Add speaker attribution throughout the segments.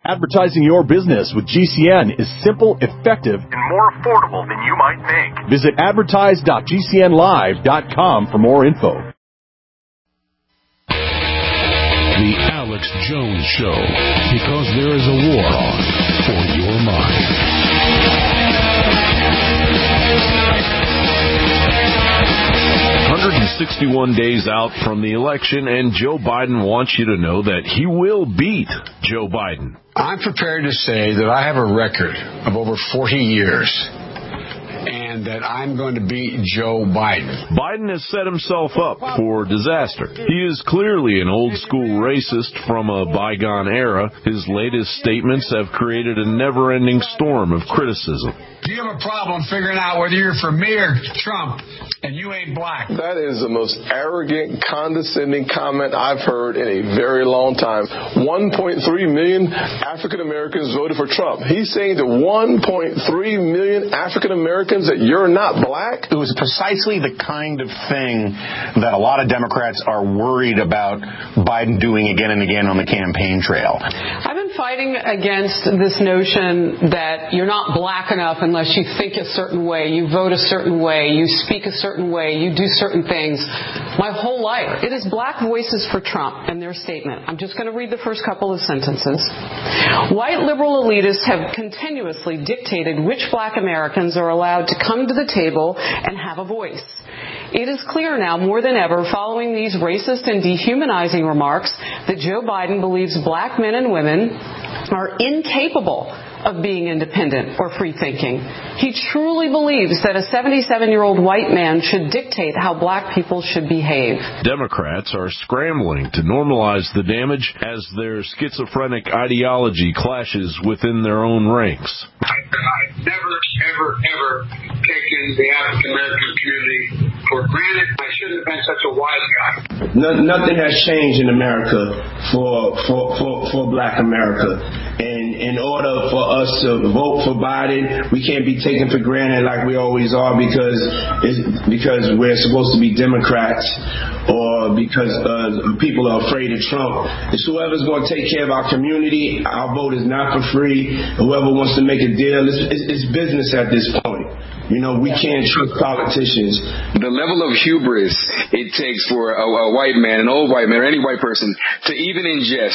Speaker 1: Advertising your business with GCN is simple, effective, and more affordable than you might think. Visit advertise.gcnlive.com for more info.
Speaker 2: The Alex Jones Show, because there is a war on for your mind. 161 days out from the election, and Joe Biden wants you to know that he will beat Joe Biden.
Speaker 3: I'm prepared to say that I have a record of over 40 years, and that I'm going to beat Joe Biden.
Speaker 2: Biden has set himself up for disaster. He is clearly an old-school racist from a bygone era. His latest statements have created a never-ending storm of criticism.
Speaker 3: Do you have a problem figuring out whether you're for me or Trump, and you ain't black?
Speaker 4: That is the most arrogant, condescending comment I've heard in a very long time. 1.3 million African Americans voted for Trump. He's saying to 1.3 million African Americans that you're not black?
Speaker 5: It was precisely the kind of thing that a lot of Democrats are worried about Biden doing again and again on the campaign trail.
Speaker 6: I've been fighting against this notion that you're not black enough unless you think a certain way, you vote a certain way, you speak a certain way, you do certain things. My whole life. It is Black Voices for Trump and their statement. I'm just going to read the first couple of sentences. White liberal elitists have continuously dictated which black Americans are allowed to come to the table and have a voice. It is clear now more than ever, following these racist and dehumanizing remarks, that Joe Biden believes black men and women are incapable of being independent or free-thinking. He truly believes that a 77-year-old white man should dictate how black people should behave.
Speaker 2: Democrats are scrambling to normalize the damage as their schizophrenic ideology clashes within their own ranks.
Speaker 7: I've never, ever taken the African-American community for granted. I shouldn't have been such a wise guy.
Speaker 8: Nothing has changed in America for black America. And in order for us to vote for Biden, we can't be taken for granted like we always are because we're supposed to be Democrats or because people are afraid of Trump. It's whoever's going to take care of our community. Our vote is not for free. Whoever wants to make a deal, it's business at this point. You know, we can't trust politicians.
Speaker 9: The level of hubris it takes for a white man, an old white man, or any white person to even ingest,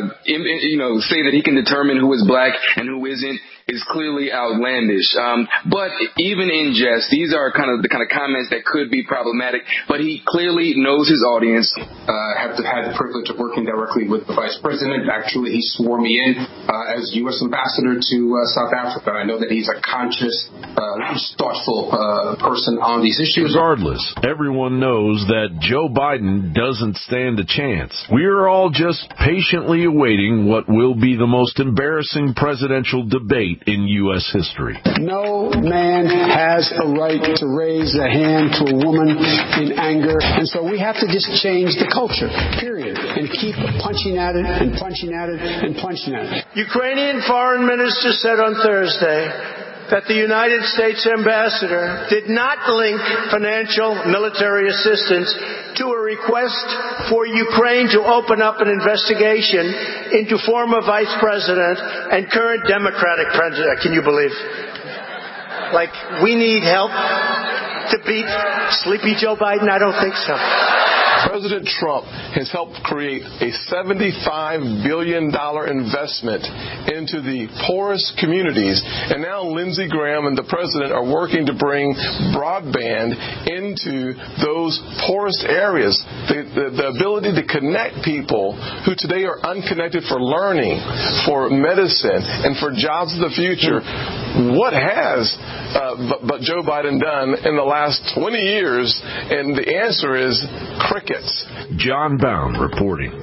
Speaker 9: say that he can determine who is black and who isn't is clearly outlandish. But even in jest, these are the kind of comments that could be problematic. But he clearly knows his audience.
Speaker 10: Have had the privilege of working directly with the vice president. Actually, he swore me in as U.S. ambassador to South Africa. I know that he's a conscious, thoughtful person on these issues.
Speaker 2: Regardless, everyone knows that Joe Biden doesn't stand a chance. We are all just patiently awaiting what will be the most embarrassing presidential debate in U.S. history.
Speaker 3: No man has a right to raise a hand to a woman in anger, and so we have to just change the culture, period, and keep punching at it and punching at it and punching at it.
Speaker 11: Ukrainian foreign minister said on Thursday that the United States ambassador did not link financial military assistance to a request for Ukraine to open up an investigation into former vice president and current Democratic president. Can you believe? Like, we need help to beat sleepy Joe Biden? I don't think so.
Speaker 4: President Trump has helped create a $75 billion investment into the poorest communities. And now Lindsey Graham and the president are working to bring broadband into those poorest areas. The ability to connect people who today are unconnected for learning, for medicine, and for jobs of the future. What has but Joe Biden done in the last 20 years? And the answer is crickets.
Speaker 2: John Bound reporting.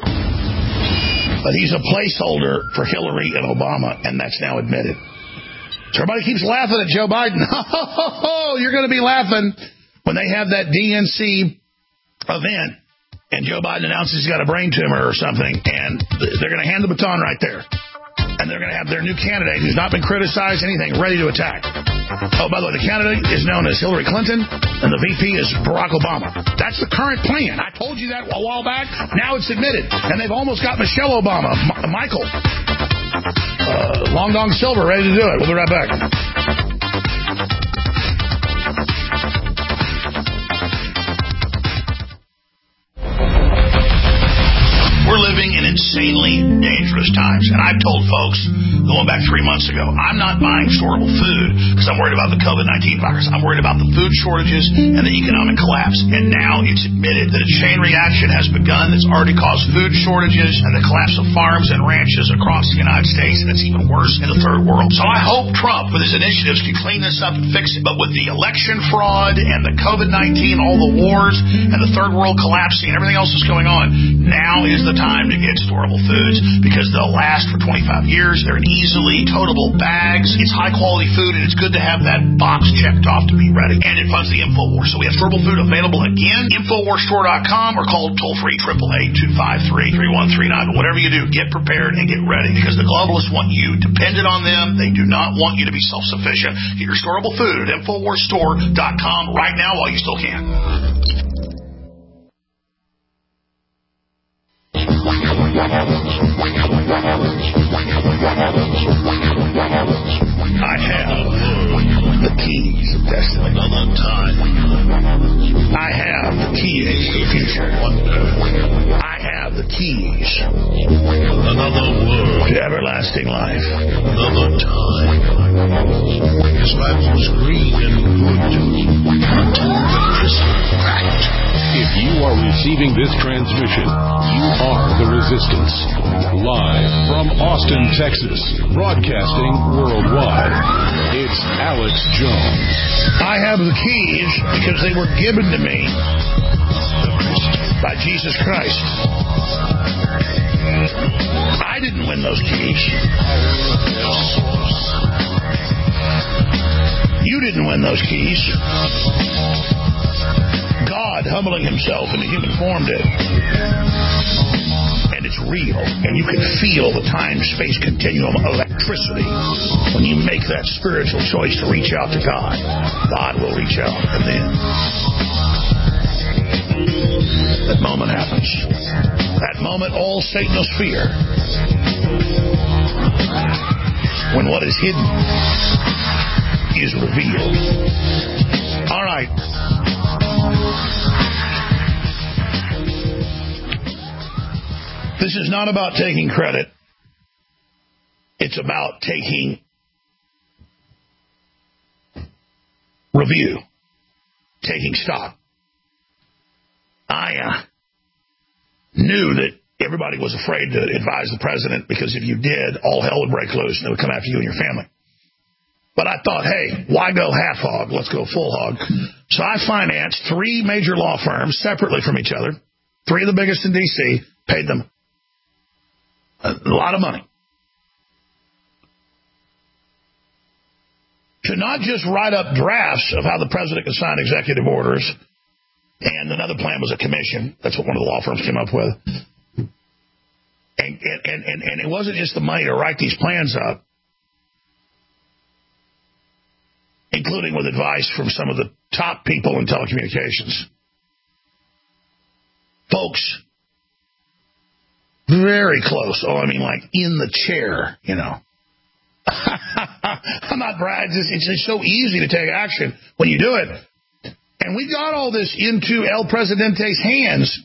Speaker 12: But he's a placeholder for Hillary and Obama, and that's now admitted. So everybody keeps laughing at Joe Biden. You're going to be laughing when they have that DNC event, and Joe Biden announces he's got a brain tumor or something, and they're going to hand the baton right there. And they're going to have their new candidate who's not been criticized, anything, ready to attack. Oh, by the way, the candidate is known as Hillary Clinton, and the VP is Barack Obama. That's the current plan. I told you that a while back. Now it's admitted. And they've almost got Michelle Obama, Michael Long Dong Silver, ready to do it. We'll be right back. We're living in insanely dangerous times, and I've told folks going back 3 months ago, I'm not buying storable food because I'm worried about the COVID-19 virus. I'm worried about the food shortages and the economic collapse. And now it's admitted that a chain reaction has begun that's already caused food shortages and the collapse of farms and ranches across the United States, and it's even worse in the third world. So I hope Trump, with his initiatives, can clean this up and fix it. But with the election fraud and the COVID-19, all the wars, and the third world collapsing and everything else that's going on, now is the time to get storable foods because they'll last for 25 years. They're in easily toteable bags. It's high quality food, and it's good to have that box checked off to be ready. And it funds the InfoWars. So we have storable food available again. InfoWarsStore.com or call toll free 888-253-3139. But whatever you do, get prepared and get ready because the globalists want you dependent on them. They do not want you to be self-sufficient. Get your storable food at InfoWarsStore.com right now while you still can. I have the keys of destiny. Another time. I have the keys to the future. I have the keys. Another world. To everlasting life. Another time. His life was green and good too. Until the crystal cracked.
Speaker 1: If you are receiving this transmission, you are the Resistance. Live from Austin, Texas, broadcasting worldwide, it's Alex Jones.
Speaker 12: I have the keys because they were given to me by Jesus Christ. I didn't win those keys. You didn't win those keys. God, humbling himself in a human form, did. And it's real. And you can feel the time-space continuum electricity when you make that spiritual choice to reach out to God. God will reach out. And then that moment happens. That moment all Satan knows fear. When what is hidden is revealed. All right. This is not about taking credit. It's about taking review, taking stock. I knew that everybody was afraid to advise the president because if you did, all hell would break loose and it would come after you and your family. But I thought, hey, why go half hog? Let's go full hog. So I financed 3 major law firms separately from each other, 3 of the biggest in D.C., paid them a lot of money to not just write up drafts of how the president could sign executive orders, and another plan was a commission. That's what one of the law firms came up with. And it wasn't just the money to write these plans up, including with advice from some of the top people in telecommunications. Folks, very close. Oh, I mean, like in the chair, you know. I'm not bragging. It's so easy to take action when you do it. And we got all this into El Presidente's hands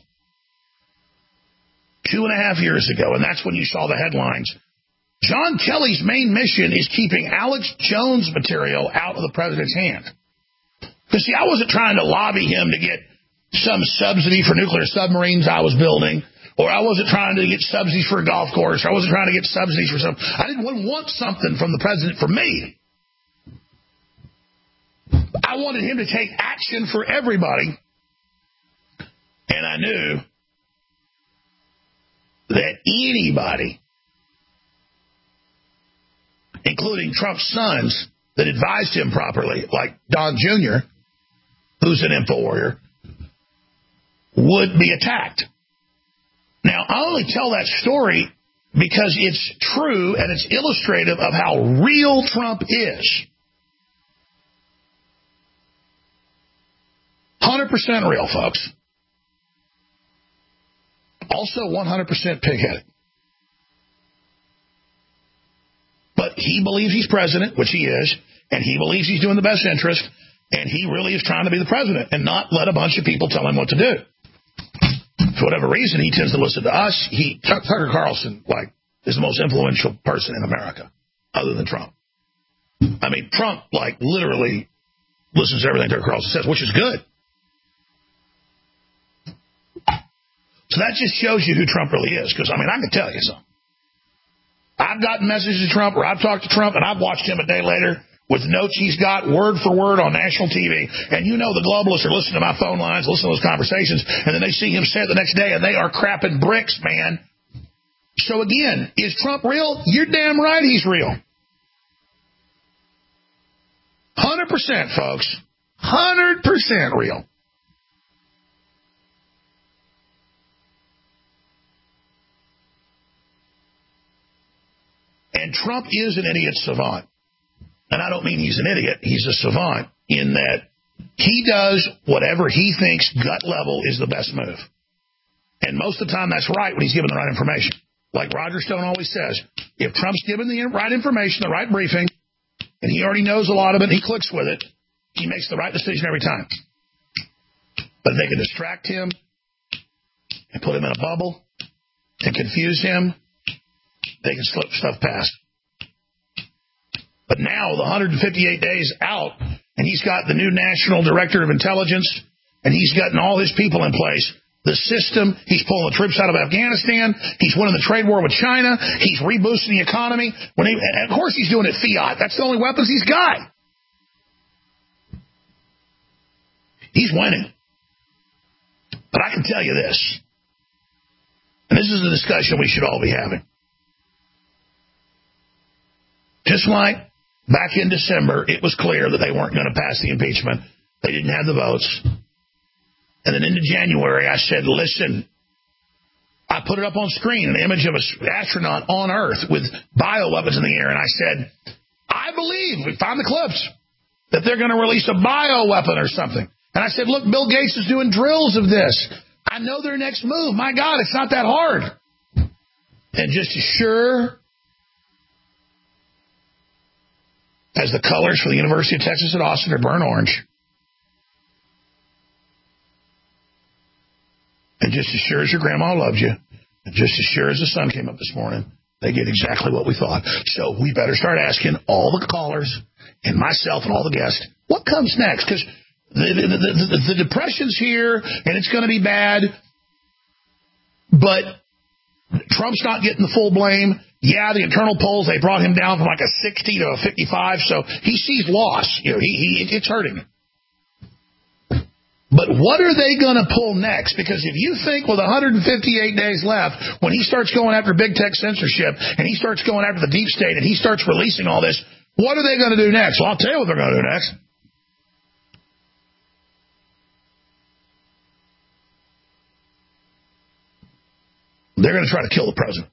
Speaker 12: 2.5 years ago, and that's when you saw the headlines. John Kelly's main mission is keeping Alex Jones material out of the president's hand. Because, see, I wasn't trying to lobby him to get some subsidy for nuclear submarines I was building, or I wasn't trying to get subsidies for a golf course, or I wasn't trying to get subsidies for something. I didn't want something from the president for me. I wanted him to take action for everybody. And I knew that anybody, including Trump's sons, that advised him properly, like Don Jr., who's an info warrior, would be attacked. Now, I only tell that story because it's true and it's illustrative of how real Trump is. 100% real, folks. Also 100% pig-headed. But But he believes he's president, which he is, and he believes he's doing the best interest, and he really is trying to be the president and not let a bunch of people tell him what to do. For whatever reason, he tends to listen to us. Tucker Carlson, is the most influential person in America, other than Trump. I mean, Trump, literally listens to everything Tucker Carlson says, which is good. So that just shows you who Trump really is, because, I can tell you something. I've gotten messages to Trump, or I've talked to Trump, and I've watched him a day later with notes he's got word for word on national TV. And the globalists are listening to my phone lines, listening to those conversations, and then they see him say it the next day, and they are crapping bricks, man. So again, is Trump real? You're damn right he's real. 100%, folks. 100% real. And Trump is an idiot savant. And I don't mean he's an idiot. He's a savant in that he does whatever he thinks gut level is the best move. And most of the time that's right when he's given the right information. Like Roger Stone always says, if Trump's given the right information, the right briefing, and he already knows a lot of it, and he clicks with it, he makes the right decision every time. But if they can distract him and put him in a bubble and confuse him, they can slip stuff past. But now, the 158 days out, and he's got the new National Director of Intelligence, and he's gotten all his people in place. The system, he's pulling the troops out of Afghanistan, he's winning the trade war with China, he's reboosting the economy. And of course he's doing it fiat. That's the only weapons he's got. He's winning. But I can tell you this, and this is a discussion we should all be having. Just like back in December, it was clear that they weren't going to pass the impeachment. They didn't have the votes. And then into January, I said, listen, I put it up on screen, an image of an astronaut on Earth with bioweapons in the air. And I said, I believe, we found the clips, that they're going to release a bioweapon or something. And I said, look, Bill Gates is doing drills of this. I know their next move. My God, it's not that hard. And just as sure as the colors for the University of Texas at Austin are burnt orange, and just as sure as your grandma loved you, and just as sure as the sun came up this morning, they get exactly what we thought. So we better start asking all the callers and myself and all the guests, what comes next? Because the depression's here, and it's going to be bad, but Trump's not getting the full blame. Yeah, the internal polls, they brought him down from like a 60 to a 55, so he sees loss. It's hurting him. But what are they going to pull next? Because if you think with 158 days left, when he starts going after big tech censorship, and he starts going after the deep state, and he starts releasing all this, what are they going to do next? Well, I'll tell you what they're going to do next. They're going to try to kill the president.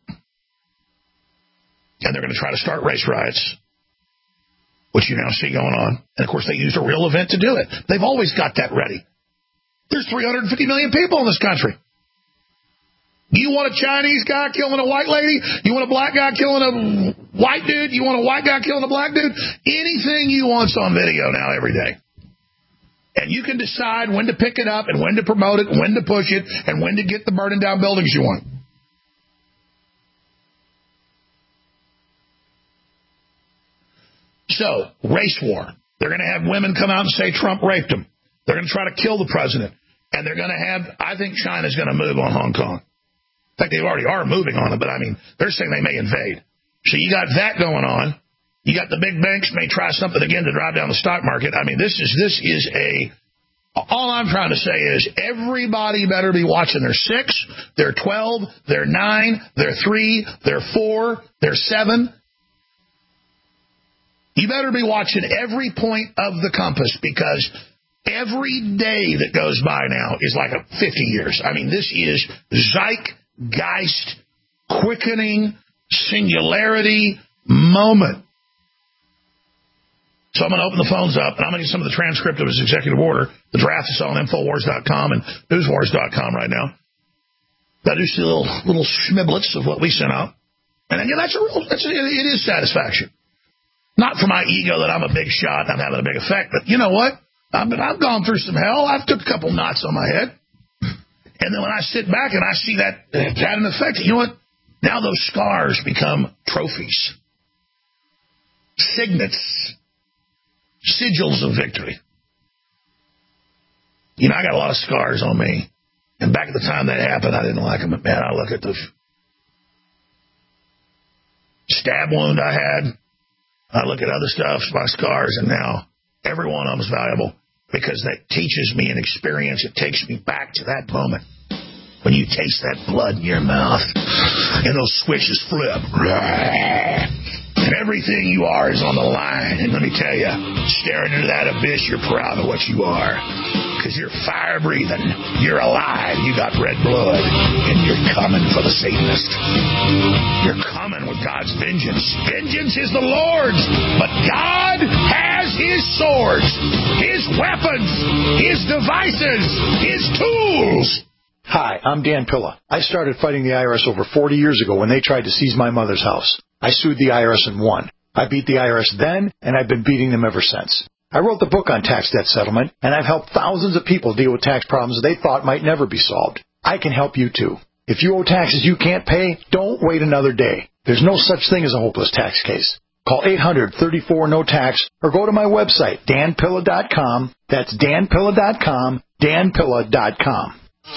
Speaker 12: And they're going to try to start race riots, which you now see going on. And, of course, they used a real event to do it. They've always got that ready. There's 350 million people in this country. You want a Chinese guy killing a white lady? You want a black guy killing a white dude? You want a white guy killing a black dude? Anything you want's on video now every day. And you can decide when to pick it up and when to promote it, when to push it, and when to get the burning down buildings you want. So, race war. They're going to have women come out and say Trump raped them. They're going to try to kill the president. And they're going to have, I think China's going to move on Hong Kong. In fact, they already are moving on it, but they're saying they may invade. So you got that going on. You got the big banks may try something again to drive down the stock market. All I'm trying to say is everybody better be watching. They're 6, they're 12, they're 9, they're 3, they're 4, they're 7. You better be watching every point of the compass, because every day that goes by now is like 50 years. This is zeitgeist, quickening, singularity moment. So I'm going to open the phones up, and I'm going to get some of the transcript of his executive order. The draft is on Infowars.com and Newswars.com right now. Got to do some little schmiblets of what we sent out. And again, it is satisfaction. Not for my ego that I'm a big shot and I'm having a big effect, but you know what? I've gone through some hell. I've took a couple knots on my head. And then when I sit back and I see that it's had an effect, you know what? Now those scars become trophies, signets, sigils of victory. You know, I got a lot of scars on me. And back at the time that happened, I didn't like them. But, man, I look at the stab wound I had. I look at other stuff, my scars, and now every one of them is valuable because that teaches me an experience. It takes me back to that moment when you taste that blood in your mouth and those switches flip. And everything you are is on the line. And let me tell you, staring into that abyss, you're proud of what you are. Because you're fire-breathing. You're alive. You got red blood. And you're coming for the Satanist. You're coming with God's vengeance. Vengeance is the Lord's. But God has His swords, His weapons, His devices, His tools.
Speaker 13: Hi, I'm Dan Pilla. I started fighting the IRS over 40 years ago when they tried to seize my mother's house. I sued the IRS and won. I beat the IRS then, and I've been beating them ever since. I wrote the book on tax debt settlement, and I've helped thousands of people deal with tax problems they thought might never be solved. I can help you too. If you owe taxes you can't pay, don't wait another day. There's no such thing as a hopeless tax case. Call 800-34-NO-TAX or go to my website, danpilla.com. That's danpilla.com, danpilla.com.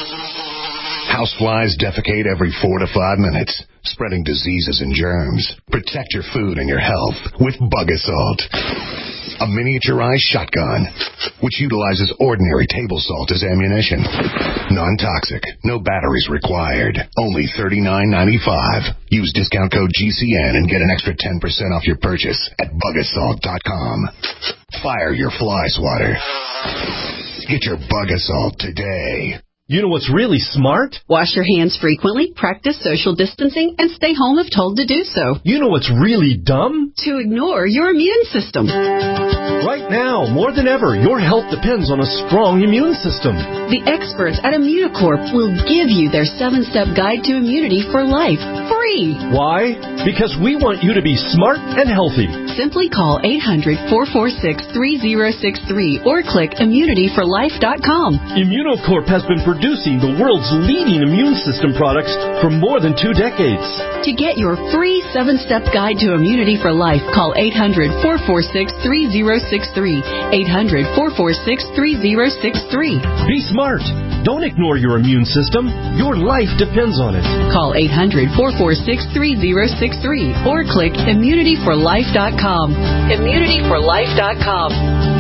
Speaker 14: Houseflies defecate every 4 to 5 minutes, spreading diseases and germs. Protect your food and your health with Bug Assault, a miniaturized shotgun which utilizes ordinary table salt as ammunition. Non-toxic, no batteries required. Only $39.95. Use discount code GCN and get an extra 10% off your purchase at bugassault.com. Fire your fly swatter. Get your Bug Assault today.
Speaker 15: You know what's really smart?
Speaker 16: Wash your hands frequently, practice social distancing, and stay home if told to do so.
Speaker 15: You know what's really dumb?
Speaker 16: To ignore your immune system.
Speaker 15: Right now, more than ever, your health depends on a strong immune system.
Speaker 16: The experts at Immunocorp will give you their 7-step guide to immunity for life, free.
Speaker 15: Why? Because we want you to be smart and healthy.
Speaker 16: Simply call 800-446-3063 or click immunityforlife.com.
Speaker 15: Immunocorp has been producing the world's leading immune system products for more than 2 decades.
Speaker 16: To get your free 7-step guide to immunity for life, call 800-446-3063. 800-446-3063.
Speaker 15: Be smart. Don't ignore your immune system. Your life depends on it.
Speaker 16: Call 800-446-3063 or click immunityforlife.com. Immunityforlife.com.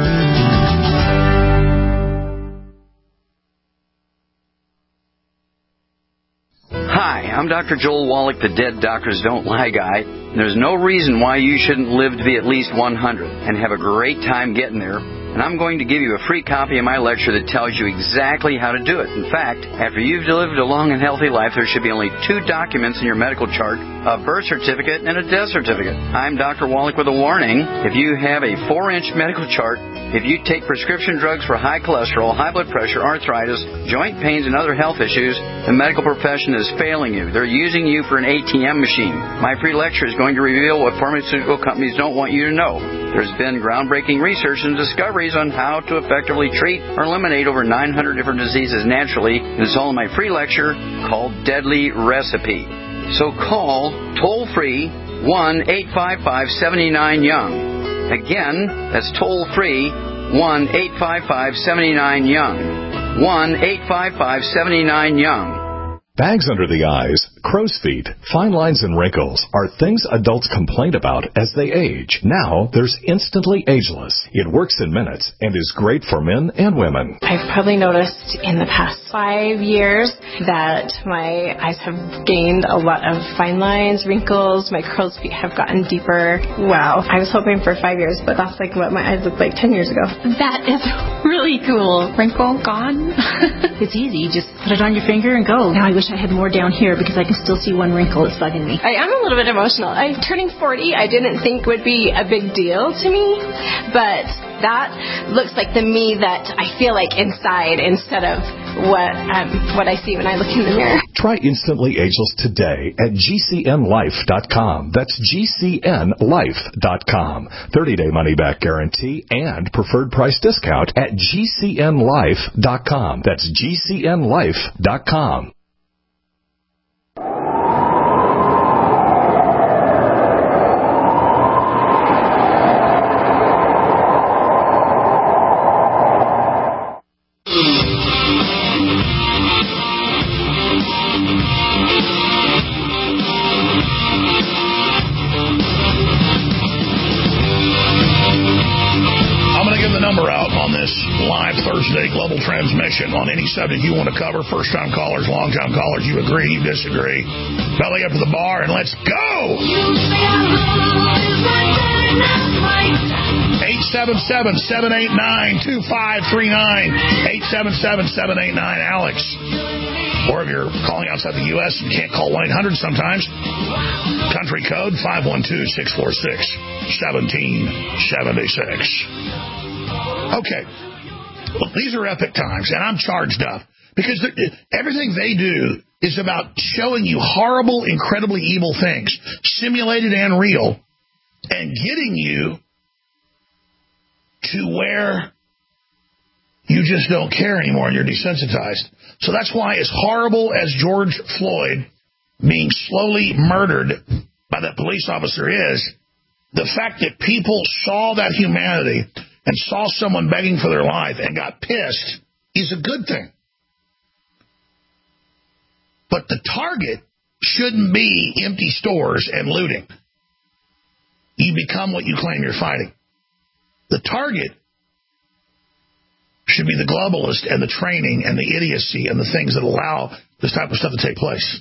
Speaker 17: Hi, I'm Dr. Joel Wallach, the Dead Doctors Don't Lie guy. There's no reason why you shouldn't live to be at least 100 and have a great time getting there. And I'm going to give you a free copy of my lecture that tells you exactly how to do it. In fact, after you've lived a long and healthy life, there should be only 2 documents in your medical chart, a birth certificate and a death certificate. I'm Dr. Wallach with a warning. If you have a 4-inch medical chart, if you take prescription drugs for high cholesterol, high blood pressure, arthritis, joint pains, and other health issues, the medical profession is failing you. They're using you for an ATM machine. My free lecture is going to reveal what pharmaceutical companies don't want you to know. There's been groundbreaking research and discoveries on how to effectively treat or eliminate over 900 different diseases naturally. It's all in my free lecture called Deadly Recipe. So call toll-free 1-855-79-YOUNG. Again, that's toll-free 1-855-79-YOUNG. 1-855-79-YOUNG.
Speaker 18: Bags under the eyes, crow's feet, fine lines and wrinkles are things adults complain about as they age. Now, there's Instantly Ageless. It works in minutes and is great for men and women.
Speaker 19: I've probably noticed in the past 5 years that my eyes have gained a lot of fine lines, wrinkles, my crow's feet have gotten deeper. Wow. I was hoping for 5 years, but that's like what my eyes looked like 10 years ago.
Speaker 20: That is really cool. Wrinkle gone. It's easy. Just put it on your finger and go. Now I wish I had more down here because I can still see one wrinkle that's bugging me.
Speaker 19: I am a little bit emotional. I'm turning 40. I didn't think would be a big deal to me, but that looks like the me that I feel like inside instead of what I see when I look in the mirror.
Speaker 18: Try Instantly Ageless today at GCNlife.com. That's GCNlife.com. 30-day money-back guarantee and preferred price discount at GCNlife.com. That's GCNlife.com.
Speaker 12: Thursday global transmission on any subject you want to cover. First-time callers, long-time callers, you agree, you disagree. Belly up to the bar and let's go! 877-789-2539. 877-789-ALEX. Or if you're calling outside the U.S. and can't call 1-800 sometimes, country code 512-646-1776. Okay. Well, these are epic times, and I'm charged up because everything they do is about showing you horrible, incredibly evil things, simulated and real, and getting you to where you just don't care anymore and you're desensitized. So that's why, as horrible as George Floyd being slowly murdered by that police officer is, the fact that people saw that humanity and saw someone begging for their life and got pissed is a good thing. But the target shouldn't be empty stores and looting. You become what you claim you're fighting. The target should be the globalist and the training and the idiocy and the things that allow this type of stuff to take place.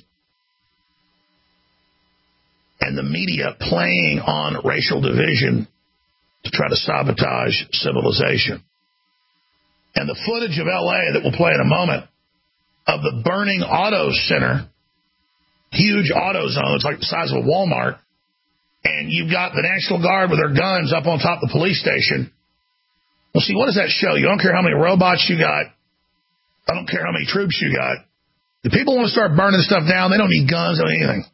Speaker 12: And the media playing on racial division to try to sabotage civilization. And the footage of L.A. that we'll play in a moment of the burning auto center, huge auto zone, it's like the size of a Walmart, and you've got the National Guard with their guns up on top of the police station. Well, see, what does that show you? I don't care how many robots you got. I don't care how many troops you got. If people want to start burning stuff down, they don't need guns or anything.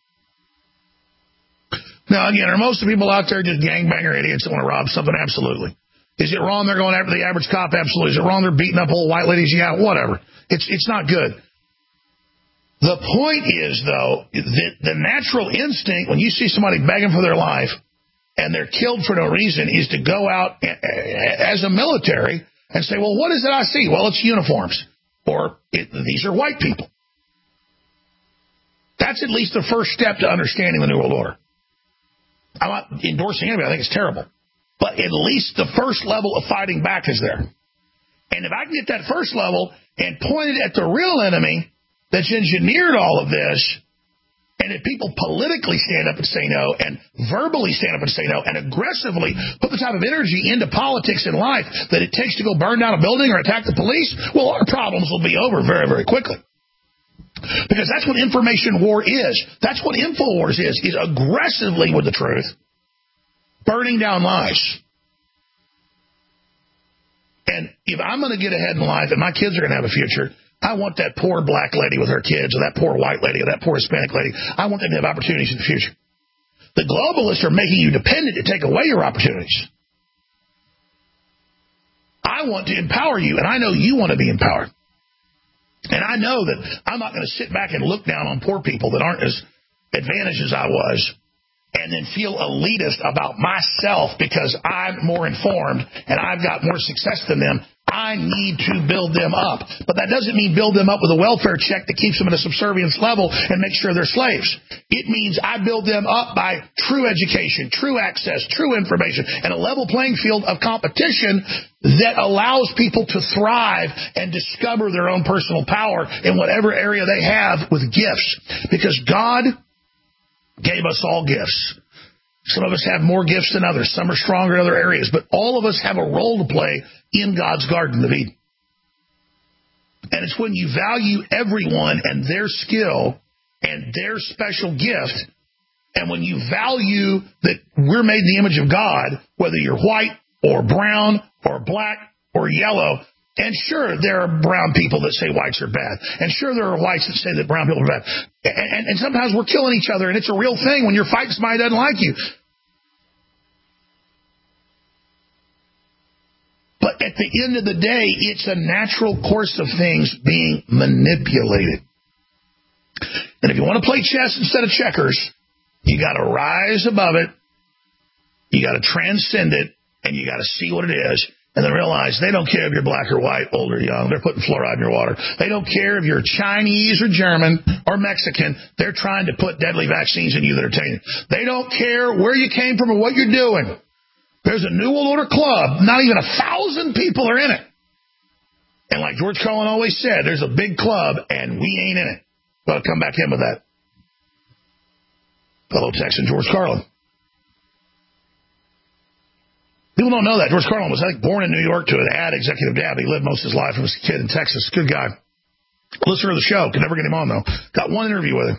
Speaker 12: Now, again, are most of the people out there just gangbanger idiots that want to rob something? Absolutely. Is it wrong they're going after the average cop? Absolutely. Is it wrong they're beating up old white ladies? Yeah, whatever. It's not good. The point is, though, that the natural instinct when you see somebody begging for their life and they're killed for no reason is to go out as a military and say, well, what is it I see? Well, it's uniforms. Or these are white people. That's at least the first step to understanding the New World Order. I'm not endorsing anybody. I think it's terrible. But at least the first level of fighting back is there. And if I can get that first level and point it at the real enemy that's engineered all of this, and if people politically stand up and say no, and verbally stand up and say no, and aggressively put the type of energy into politics in life that it takes to go burn down a building or attack the police, well, our problems will be over very, very quickly. Because that's what information war is. That's what InfoWars is aggressively with the truth, burning down lies. And if I'm going to get ahead in life and my kids are going to have a future, I want that poor black lady with her kids, or that poor white lady, or that poor Hispanic lady, I want them to have opportunities in the future. The globalists are making you dependent to take away your opportunities. I want to empower you, and I know you want to be empowered. And I know that I'm not going to sit back and look down on poor people that aren't as advantaged as I was and then feel elitist about myself because I'm more informed and I've got more success than them. I need to build them up. But that doesn't mean build them up with a welfare check that keeps them at a subservience level and make sure they're slaves. It means I build them up by true education, true access, true information, and a level playing field of competition that allows people to thrive and discover their own personal power in whatever area they have with gifts. Because God gave us all gifts. Some of us have more gifts than others. Some are stronger in other areas. But all of us have a role to play in God's Garden of Eden. And it's when you value everyone and their skill and their special gift, and when you value that we're made in the image of God, whether you're white or brown or black or yellow, And sure, there are brown people that say whites are bad. And sure, there are whites that say that brown people are bad. And sometimes we're killing each other, and it's a real thing when you're fighting somebody who doesn't like you. But at the end of the day, it's a natural course of things being manipulated. And if you want to play chess instead of checkers, you got to rise above it, you got to transcend it, and you got to see what it is. And then realize they don't care if you're black or white, old or young. They're putting fluoride in your water. They don't care if you're Chinese or German or Mexican. They're trying to put deadly vaccines in you that are tainted. They don't care where you came from or what you're doing. There's a New World Order club. Not even 1,000 people are in it. And like George Carlin always said, there's a big club, and we ain't in it. Got to come back in with that. Fellow Texan George Carlin. People don't know that. George Carlin was, I think, born in New York to an ad executive dad. He lived most of his life as a kid in Texas. Good guy. Listener of the show. Could never get him on, though. Got one interview with him.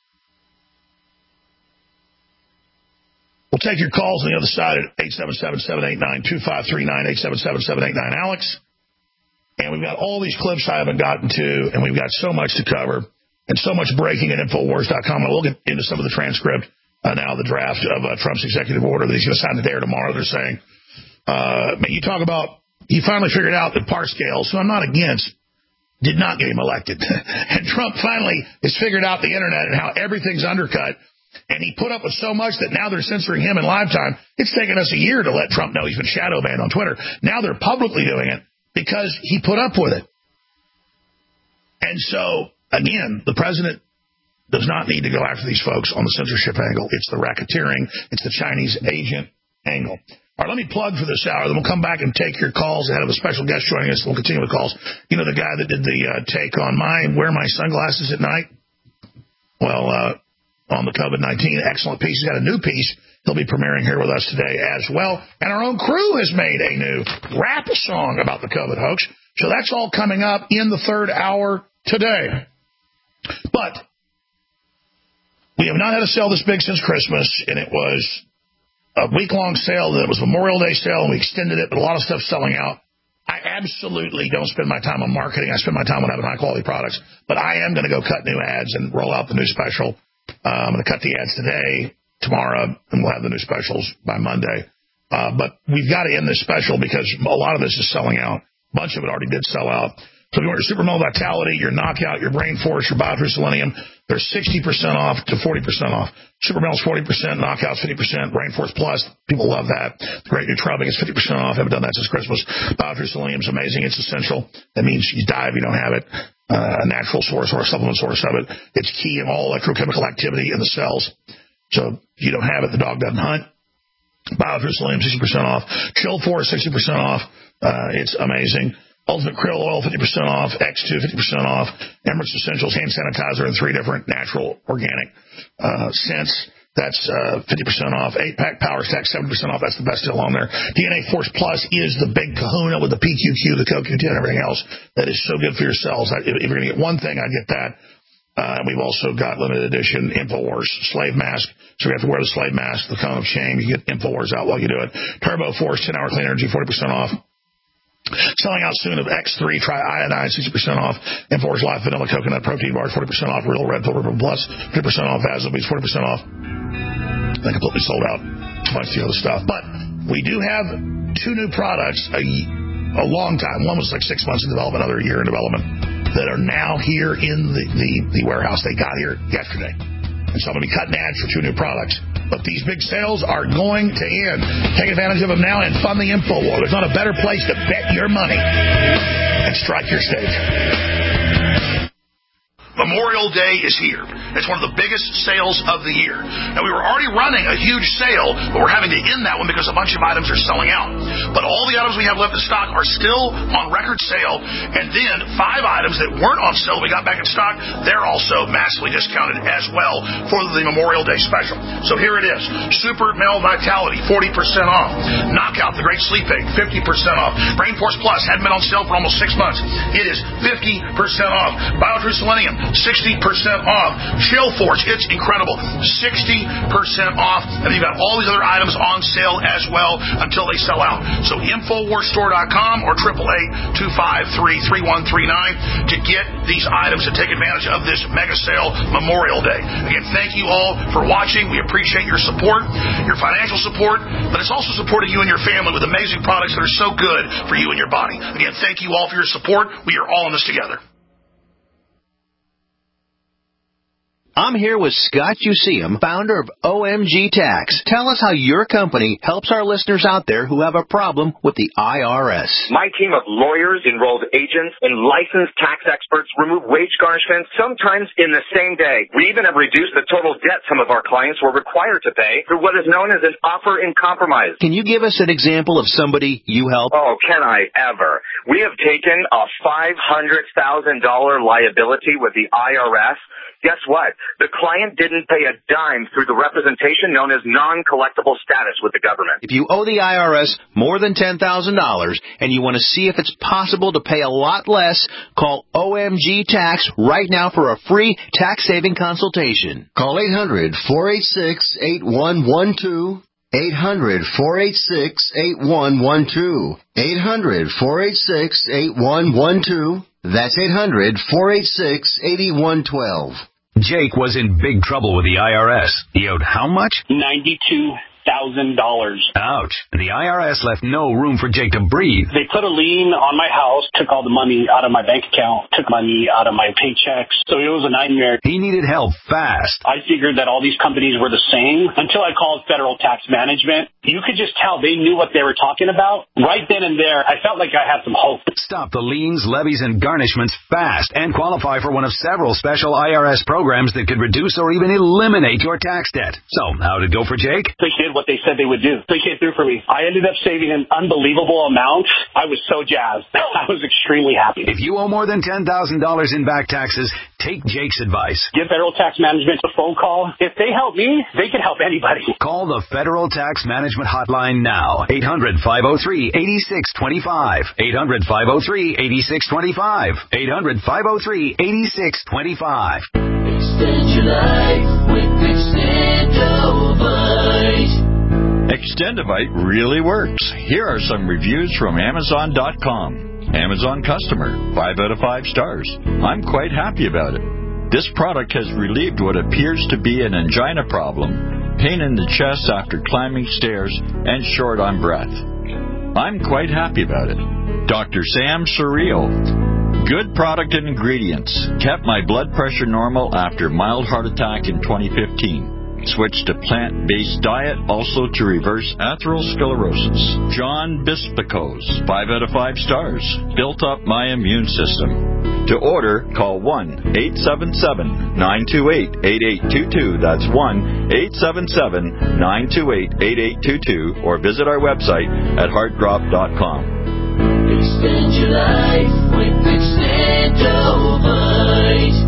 Speaker 12: We'll take your calls on the other side at 877-789-2539, 877-789-ALEX. And we've got all these clips I haven't gotten to, and we've got so much to cover, and so much breaking at Infowars.com. And we'll get into some of the transcript now, the draft of Trump's executive order that he's going to sign today or tomorrow. They're saying, you talk about, he finally figured out that Parscale, who I'm not against, did not get him elected. And Trump finally has figured out the internet and how everything's undercut. And he put up with so much that now they're censoring him in live time. It's taken us a year to let Trump know he's been shadow banned on Twitter. Now they're publicly doing it because he put up with it. And so, again, the president does not need to go after these folks on the censorship angle. It's the racketeering. It's the Chinese agent angle. All right, let me plug for this hour. Then we'll come back and take your calls ahead of a special guest joining us. We'll continue with calls. You know the guy that did the take on wear my sunglasses at night? Well, on the COVID-19, excellent piece. He's got a new piece he'll be premiering here with us today as well. And our own crew has made a new rap song about the COVID hoax. So that's all coming up in the third hour today. But we have not had a sale this big since Christmas, and it was a week-long sale. That was Memorial Day sale, and we extended it, but a lot of stuff's selling out. I absolutely don't spend my time on marketing. I spend my time on having high-quality products. But I am going to go cut new ads and roll out the new special. I'm going to cut the ads today, tomorrow, and we'll have the new specials by Monday. But we've got to end this special because a lot of this is selling out. A bunch of it already did sell out. So if you want your Super Male Vitality, your Knockout, your Brain Force, your Biotrue Selenium, they're 60% off to 40% off. Super Male's 40%, Knockout's 50%, Brain Force Plus, people love that. The Great New Trubing is 50% off. Haven't done that since Christmas. Biotrue Selenium's amazing. It's essential. That means you die if you don't have it. A natural source or a supplement source of it. It's key in all electrochemical activity in the cells. So if you don't have it, the dog doesn't hunt. Biotrue Selenium, 60% off. Chill Force, 60% off. It's amazing. Ultimate Krill Oil, 50% off. X2, 50% off. Emirates Essentials Hand Sanitizer in 3 different natural organic scents. That's 50% off. 8-pack Power Stack, 70% off. That's the best deal on there. DNA Force Plus is the big kahuna with the PQQ, the CoQ10, and everything else that is so good for your cells. If you're going to get one thing, I'd get that. And we've also got limited edition InfoWars Slave Mask. So you have to wear the Slave Mask, the Cone of Shame. You get InfoWars out while you do it. Turbo Force, 10-hour clean energy, 40% off. Selling out soon of X3 Tri-Iodine, 60% off. InfoWars Live Vanilla Coconut Protein Bars, 40% off. Real Red Pill Ribbon Plus, 50% off. Vaseline 40% off. They completely sold out. A bunch of the other stuff. But we do have 2 new products a long time. One was like 6 months in development, another year in development, that are now here in the warehouse. They got here yesterday. And so I'm going to be cutting ads for 2 new products. But these big sales are going to end. Take advantage of them now and fund the info war. There's not a better place to bet your money and strike your stake. Memorial Day is here. It's one of the biggest sales of the year. Now, we were already running a huge sale, but we're having to end that one because a bunch of items are selling out. But all the items we have left in stock are still on record sale. And then 5 items that weren't on sale that we got back in stock, they're also massively discounted as well for the Memorial Day special. So here it is. Super Male Vitality, 40% off. Knockout, the Great Sleep Aid, 50% off. Brain Force Plus hadn't been on sale for almost 6 months. It is 50% off. Biotrue Selenium, 60% off. Chill Forge, it's incredible. 60% off. And you've got all these other items on sale as well until they sell out. So InfoWarsStore.com or 888-253-3139 to get these items and take advantage of this mega sale Memorial Day. Again, thank you all for watching. We appreciate your support, your financial support, but it's also supporting you and your family with amazing products that are so good for you and your body. Again, thank you all for your support. We are all in this together.
Speaker 21: I'm here with Scott Useum, founder of OMG Tax. Tell us how your company helps our listeners out there who have a problem with the IRS.
Speaker 22: My team of lawyers, enrolled agents, and licensed tax experts remove wage garnishments sometimes in the same day. We even have reduced the total debt some of our clients were required to pay through what is known as an offer in compromise.
Speaker 21: Can you give us an example of somebody you help?
Speaker 22: Oh, can I ever? We have taken a $500,000 liability with the IRS. Guess what? The client didn't pay a dime through the representation known as non-collectible status with the government.
Speaker 21: If you owe the IRS more than $10,000 and you want to see if it's possible to pay a lot less, call OMG Tax right now for a free tax-saving consultation.
Speaker 23: Call 800-486-8112. 800-486-8112. 800-486-8112. That's 800-486-8112.
Speaker 24: Jake was in big trouble with the IRS. He owed how much?
Speaker 25: $92,000.
Speaker 24: Ouch. The IRS left no room for Jake to breathe.
Speaker 25: They put a lien on my house, took all the money out of my bank account, took money out of my paychecks. So it was a nightmare.
Speaker 24: He needed help fast.
Speaker 25: I figured that all these companies were the same until I called Federal Tax Management. You could just tell they knew what they were talking about. Right then and there, I felt like I had some hope.
Speaker 24: Stop the liens, levies, and garnishments fast and qualify for one of several special IRS programs that could reduce or even eliminate your tax debt. So, how'd it go for Jake?
Speaker 25: They did what they said they would do. They came through for me. I ended up saving an unbelievable amount. I was so jazzed. I was extremely happy.
Speaker 24: If you owe more than $10,000 in back taxes, take Jake's advice.
Speaker 25: Give Federal Tax Management a phone call. If they help me, they can help anybody.
Speaker 24: Call the Federal Tax Management Hotline now. 800-503-8625. 800-503-8625. 800-503-8625.
Speaker 26: Extend your life with Extendovite.
Speaker 27: Extendovite really works. Here are some reviews from Amazon.com. Amazon customer, 5 out of 5 stars. I'm quite happy about it. This product has relieved what appears to be an angina problem, pain in the chest after climbing stairs, and short on breath. I'm quite happy about it. Dr. Sam Surreal. Good product and ingredients. Kept my blood pressure normal after mild heart attack in 2015. Switched to plant-based diet, also to reverse atherosclerosis. John Bispicos, 5 out of 5 stars. Built up my immune system. To order, call 1-877-928-8822. That's 1-877-928-8822. Or visit our website at heartdrop.com.
Speaker 26: Extend your life with Extendovite.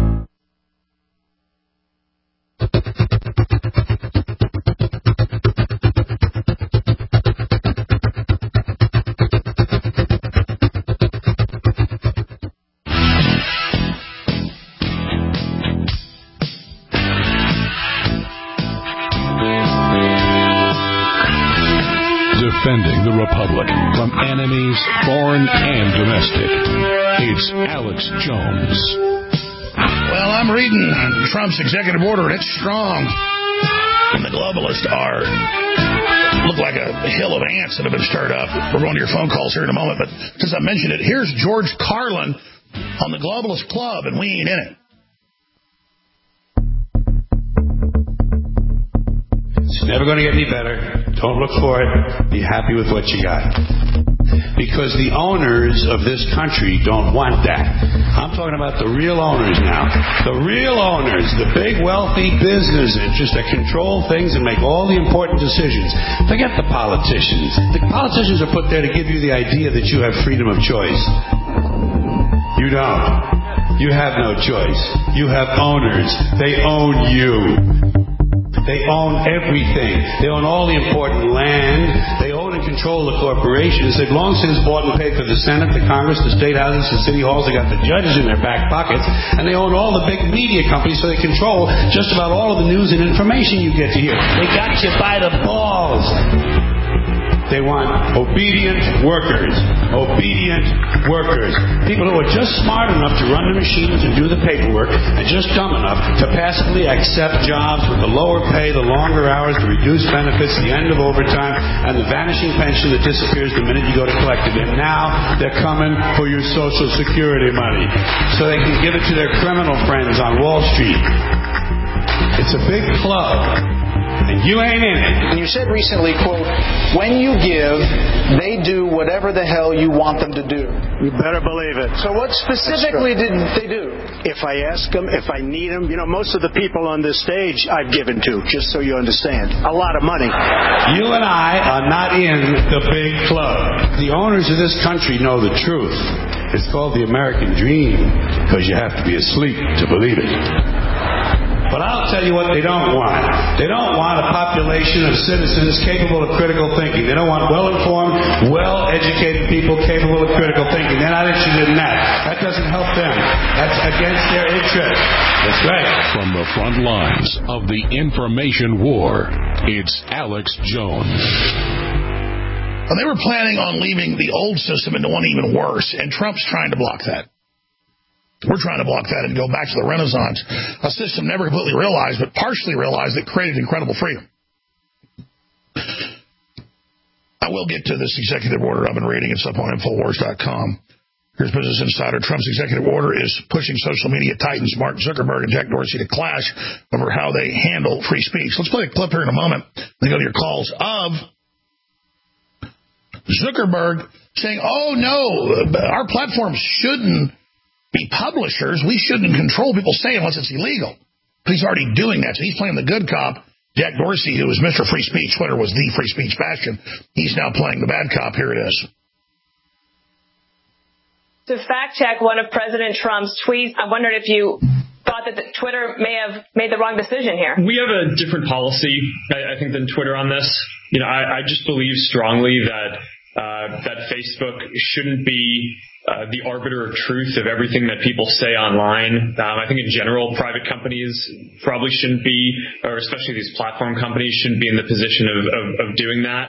Speaker 1: Defending the Republic from enemies, foreign and domestic. It's Alex Jones.
Speaker 12: Well, I'm reading Trump's executive order, and it's strong. And the globalists are look like a hill of ants that have been stirred up. We're going to your phone calls here in a moment, but since I mentioned it, here's George Carlin on the Globalist Club, and we ain't in it.
Speaker 28: It's never going to get any better. Don't look for it. Be happy with what you got. Because the owners of this country don't want that. I'm talking about the real owners now. The real owners, the big wealthy business interests that control things and make all the important decisions. Forget the politicians. The politicians are put there to give you the idea that you have freedom of choice. You don't. You have no choice. You have owners. They own you. They own everything. They own all the important land. They own and control the corporations. They've long since bought and paid for the Senate, the Congress, the state houses, the city halls. They got the judges in their back pockets, and they own all the big media companies, so they control just about all of the news and information you get to hear. They got you by the balls. They want obedient workers. Obedient workers. People who are just smart enough to run the machines and do the paperwork, and just dumb enough to passively accept jobs with the lower pay, the longer hours, the reduced benefits, the end of overtime, and the vanishing pension that disappears the minute you go to collect it. And now they're coming for your Social Security money so they can give it to their criminal friends on Wall Street. It's a big club. And you ain't in it.
Speaker 3: And you said recently, quote, when you give, they do whatever the hell you want them to do.
Speaker 5: You better believe it.
Speaker 3: So what specifically did they do?
Speaker 5: If I ask them, if I need them, most of the people on this stage I've given to, just so you understand. A lot of money.
Speaker 28: You and I are not in the big club. The owners of this country know the truth. It's called the American dream, because you have to be asleep to believe it. But I'll tell you what they don't want. They don't want a population of citizens capable of critical thinking. They don't want well-informed, well-educated people capable of critical thinking. They're not interested in that. That doesn't help them. That's against their interest. That's right.
Speaker 1: From the front lines of the information war, it's Alex Jones.
Speaker 12: Well, they were planning on leaving the old system into one even worse, and Trump's trying to block that. We're trying to block that and go back to the Renaissance, a system never completely realized, but partially realized that created incredible freedom. I will get to this executive order I've been reading. It's up on Infowars.com. Here's Business Insider. Trump's executive order is pushing social media titans Mark Zuckerberg and Jack Dorsey to clash over how they handle free speech. Let's play a clip here in a moment. Then go to your calls of Zuckerberg saying, oh, no, our platforms shouldn't be publishers. We shouldn't control people say unless it's illegal. But he's already doing that. So he's playing the good cop. Jack Dorsey, who was Mr. Free Speech, Twitter was the free speech bastion. He's now playing the bad cop. Here it is.
Speaker 6: To fact check one of President Trump's tweets, I wondered if you thought that Twitter may have made the wrong decision here.
Speaker 7: We have a different policy, I think, than Twitter on this. I just believe strongly that Facebook shouldn't be the arbiter of truth of everything that people say online. I think in general, private companies probably shouldn't be, or especially these platform companies, shouldn't be in the position of doing that.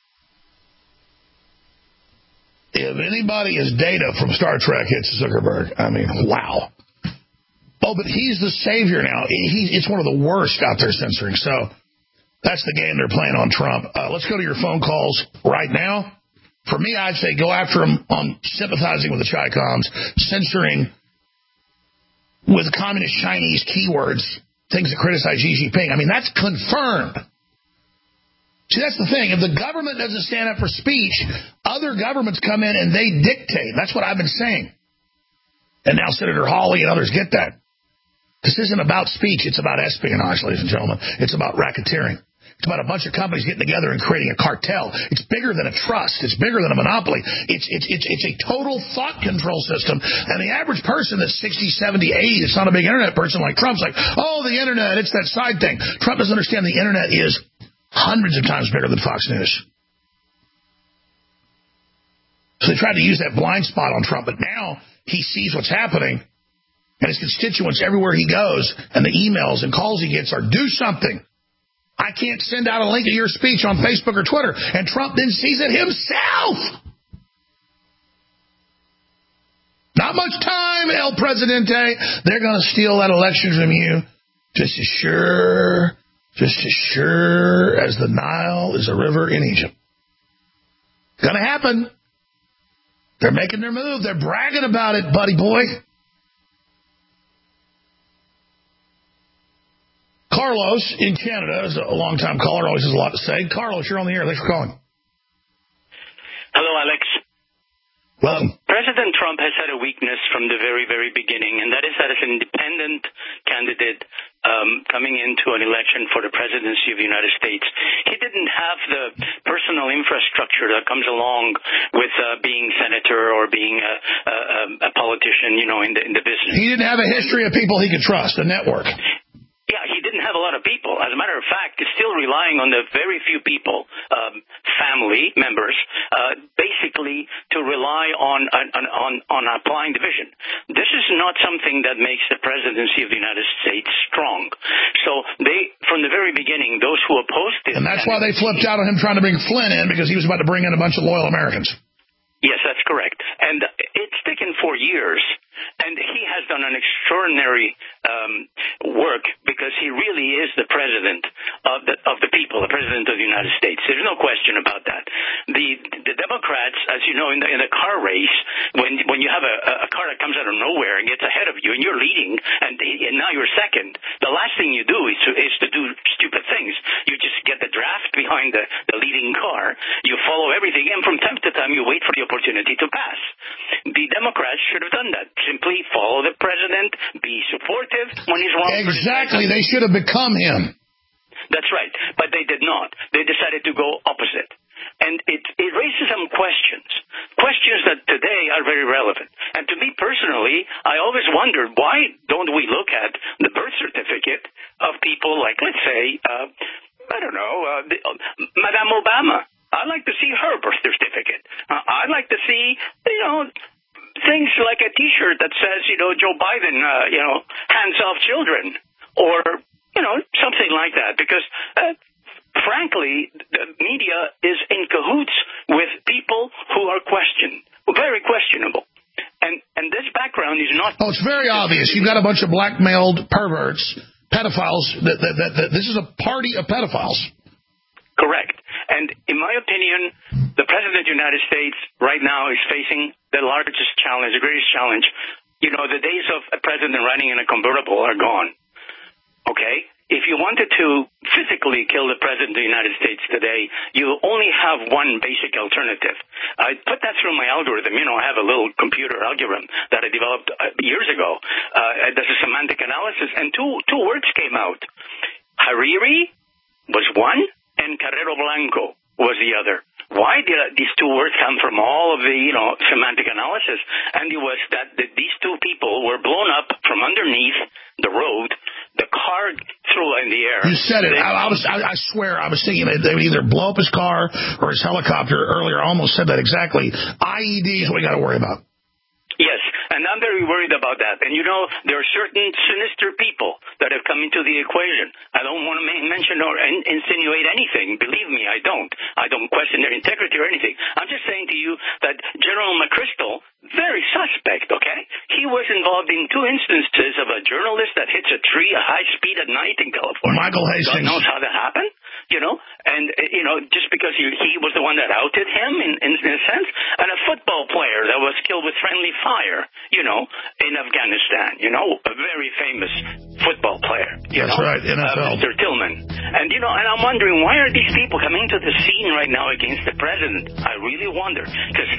Speaker 12: If anybody is Data from Star Trek, it's Zuckerberg. I mean, wow. Oh, but he's the savior now. It's one of the worst out there censoring. So that's the game they're playing on Trump. Let's go to your phone calls right now. For me, I'd say go after them on sympathizing with the Chi-Coms, censoring with communist Chinese keywords, things that criticize Xi Jinping. I mean, that's confirmed. See, that's the thing. If the government doesn't stand up for speech, other governments come in and they dictate. That's what I've been saying. And now Senator Hawley and others get that. This isn't about speech. It's about espionage, ladies and gentlemen. It's about racketeering. It's about a bunch of companies getting together and creating a cartel. It's bigger than a trust. It's bigger than a monopoly. It's a total thought control system. And the average person that's 60, 70, 80, it's not a big internet person like Trump's like, oh, the internet, it's that side thing. Trump doesn't understand the internet is hundreds of times bigger than Fox News. So they tried to use that blind spot on Trump, but now he sees what's happening, and his constituents everywhere he goes, and the emails and calls he gets are, do something. I can't send out a link to your speech on Facebook or Twitter. And Trump then sees it himself. Not much time, El Presidente. They're going to steal that election from you just as sure as the Nile is a river in Egypt. Going to happen. They're making their move. They're bragging about it, buddy boy. Carlos in Canada is a long-time caller, always has a lot to say. Carlos, you're on the air. Thanks for calling.
Speaker 8: Hello, Alex.
Speaker 12: Welcome.
Speaker 8: President Trump has had a weakness from the very, very beginning, and that is that as an independent candidate coming into an election for the presidency of the United States, he didn't have the personal infrastructure that comes along with being senator or being a politician, in the business.
Speaker 12: He didn't have a history of people he could trust, a network.
Speaker 8: Yeah, he didn't have a lot of people. As a matter of fact, he's still relying on the very few people, family members, basically to rely on applying division. This is not something that makes the presidency of the United States strong. So from the very beginning, those who opposed it...
Speaker 12: And that's why they flipped out on him trying to bring Flynn in, because he was about to bring in a bunch of loyal Americans.
Speaker 8: Yes, that's correct. And it's taken 4 years, and he has done an extraordinary work, because he really is the president of the people, the president of the United States. There's no question about that. The Democrats, as you know, in the car race, when you have a car that comes out of nowhere and gets ahead of you, and you're leading, and now you're second, the last thing you do is to do stupid things. You just get the draft behind the leading car, you follow everything, and from time to time you wait for the opportunity to pass. The Democrats should have done that. Simply follow the president, be supportive when he's wrong.
Speaker 12: Exactly. They should have become him.
Speaker 8: That's right. But they did not. They decided to go opposite. And it raises some questions that today are very relevant. And to me personally, I always wondered, why don't we look at the birth certificate of people like, let's say, Madame Obama. I'd like to see her birth certificate. I'd like to see, things like a T-shirt that says, Joe Biden, hands off children, or, something like that. Because, frankly, the media is in cahoots with people who are very questionable. And this background is not...
Speaker 12: Oh, it's very obvious. You've got a bunch of blackmailed perverts, pedophiles. This is a party of pedophiles.
Speaker 8: Correct. And in my opinion, the President of the United States right now is facing the largest challenge, the greatest challenge. The days of a president riding in a convertible are gone. Okay? If you wanted to physically kill the President of the United States today, you only have one basic alternative. I put that through my algorithm. I have a little computer algorithm that I developed years ago. It does a semantic analysis, and two words came out. Hariri was one, and Carrero Blanco was the other. Why did these two words come from all of the, semantic analysis? And it was that these two people were blown up from underneath the road. The car threw in the air.
Speaker 12: You said it. I swear I was thinking they would either blow up his car or his helicopter earlier. I almost said that exactly. IED is what we got to worry about.
Speaker 8: Yes, and I'm very worried about that. And there are certain sinister people that have come into the equation. I don't want to mention or insinuate anything. Believe me, I don't. I don't question their integrity or anything. I'm just saying to you that General McChrystal, very suspect, okay? He was involved in 2 instances of a journalist that hits a tree at high speed at night in California.
Speaker 12: Michael Hastings.
Speaker 8: God knows how that happened. And just because he was the one that outed him in a sense, and a football player that was killed with friendly fire, in Afghanistan, a very famous football player.
Speaker 12: That's right, NFL.
Speaker 8: Mr. Tillman. And, and I'm wondering, why are these people coming to the scene right now against the president? I really wonder. Because,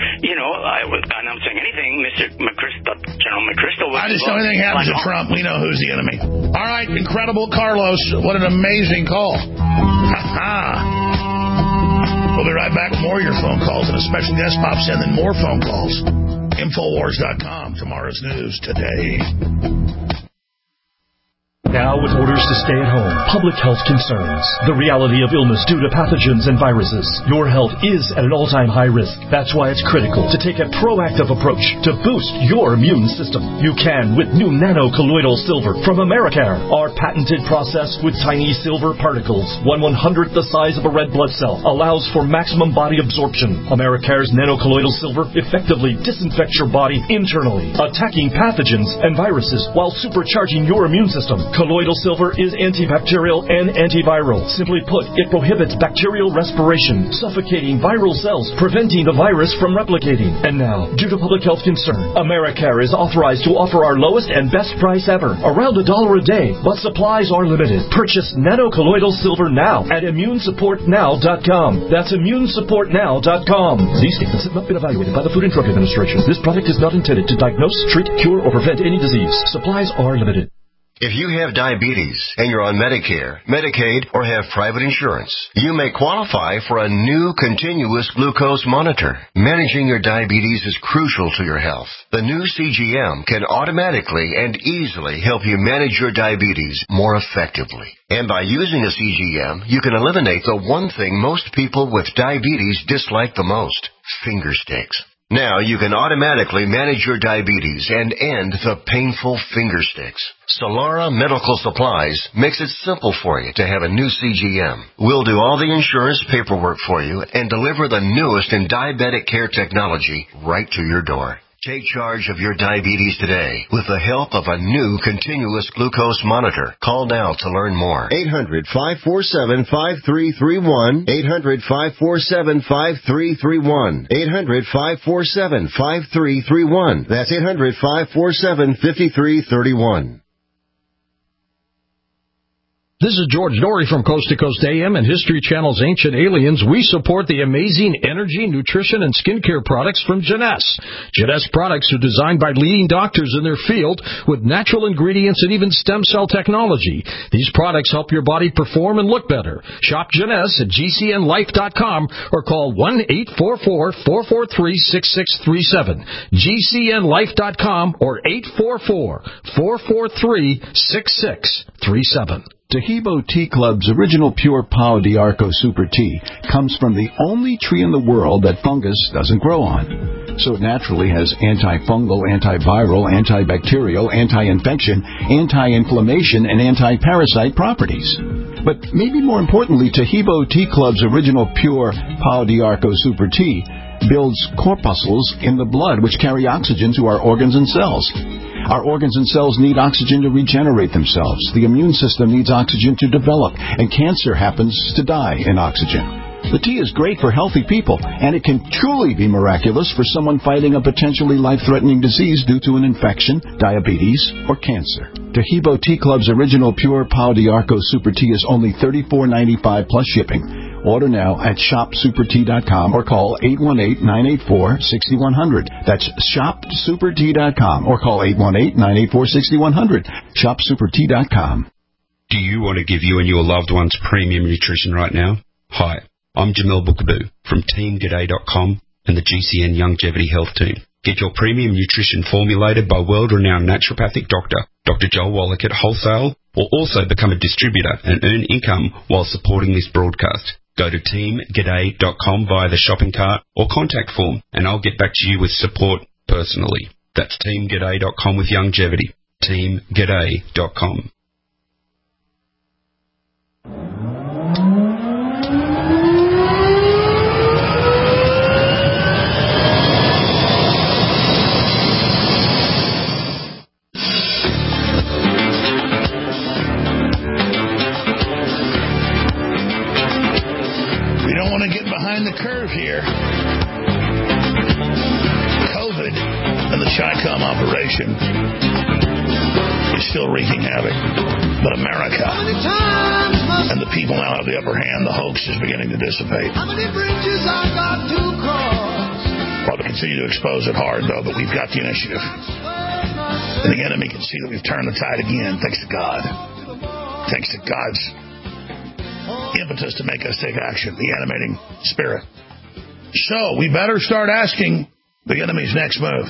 Speaker 8: I'm not saying anything, Mr. McChrystal, General McChrystal.
Speaker 12: I just know anything happens to Trump, we know who's the enemy. All right, incredible Carlos. What an amazing call. We'll be right back with more of your phone calls, and a special guest pops in, and more phone calls. Infowars.com. Tomorrow's news today.
Speaker 2: Now, with orders to stay at home, public health concerns, the reality of illness due to pathogens and viruses, your health is at an all-time high risk. That's why it's critical to take a proactive approach to boost your immune system. You can with new nano-colloidal silver from Americare. Our patented process with tiny silver particles, 1/100th the size of a red blood cell, allows for maximum body absorption. Americare's nano-colloidal silver effectively disinfects your body internally, attacking pathogens and viruses while supercharging your immune system. Colloidal silver is antibacterial and antiviral. Simply put, it prohibits bacterial respiration, suffocating viral cells, preventing the virus from replicating. And now, due to public health concern, Americare is authorized to offer our lowest and best price ever, around $1 a day, but supplies are limited. Purchase nano-colloidal silver now at ImmuneSupportNow.com. That's ImmuneSupportNow.com. These statements have not been evaluated by the Food and Drug Administration. This product is not intended to diagnose, treat, cure, or prevent any disease. Supplies are limited.
Speaker 23: If you have diabetes and you're on Medicare, Medicaid, or have private insurance, you may qualify for a new continuous glucose monitor. Managing your diabetes is crucial to your health. The new CGM can automatically and easily help you manage your diabetes more effectively. And by using a CGM, you can eliminate the one thing most people with diabetes dislike the most: finger sticks. Now you can automatically manage your diabetes and end the painful finger sticks. Solara Medical Supplies makes it simple for you to have a new CGM. We'll do all the insurance paperwork for you and deliver the newest in diabetic care technology right to your door. Take charge of your diabetes today with the help of a new continuous glucose monitor. Call now to learn more. 800-547-5331. 800-547-5331. 800-547-5331. That's 800-547-5331.
Speaker 4: This is George Norrie from Coast to Coast AM and History Channel's Ancient Aliens. We support the amazing energy, nutrition, and skincare products from Jeunesse. Jeunesse products are designed by leading doctors in their field with natural ingredients and even stem cell technology. These products help your body perform and look better. Shop Jeunesse at GCNlife.com or call 1-844-443-6637. GCNlife.com or 844-443-6637.
Speaker 9: Tahibo Tea Club's original pure Pau d'Arco Super Tea comes from the only tree in the world that fungus doesn't grow on. So it naturally has antifungal, antiviral, antibacterial, anti-infection, anti-inflammation, and anti-parasite properties. But maybe more importantly, Tahibo Tea Club's original pure Pau d'Arco Super Tea builds corpuscles in the blood which carry oxygen to our organs and cells. Our organs and cells need oxygen to regenerate themselves. The immune system needs oxygen to develop, and cancer happens to die in oxygen. The tea is great for healthy people, and it can truly be miraculous for someone fighting a potentially life-threatening disease due to an infection, diabetes, or cancer. Tahibo Tea Club's original pure Pau d'Arco Super Tea is only $34.95 plus shipping. Order now at shopsupertea.com or call 818-984-6100. That's shopsupertea.com or call 818-984-6100. Shopsupertea.com.
Speaker 10: Do you want to give you and your loved ones premium nutrition right now? Hi, I'm Jamel Bookaboo from TeamGaday.com and the GCN Longevity Health Team. Get your premium nutrition formulated by world-renowned naturopathic doctor, Dr. Joel Wallach at wholesale, or also become a distributor and earn income while supporting this broadcast. Go to teamgaday.com via the shopping cart or contact form, and I'll get back to you with support personally. That's teamgaday.com with longevity. teamgaday.com.
Speaker 12: The curve here. COVID and the Chi-Com operation is still wreaking havoc. But America and the people now have the upper hand. The hoax is beginning to dissipate. Well, we continue to expose it hard, though, but we've got the initiative. And the enemy can see that we've turned the tide again, thanks to God. Thanks to God's impetus to make us take action, the animating spirit. So we better start asking the enemy's next move.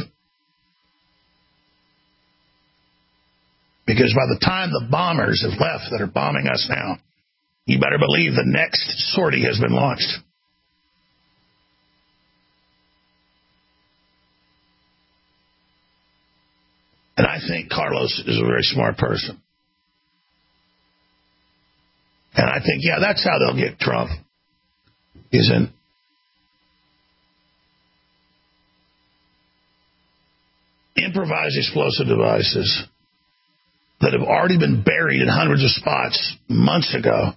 Speaker 12: Because by the time the bombers have left that are bombing us now, you better believe the next sortie has been launched. And I think Carlos is a very smart person. And I think, yeah, that's how they'll get Trump, is in improvised explosive devices that have already been buried in hundreds of spots months ago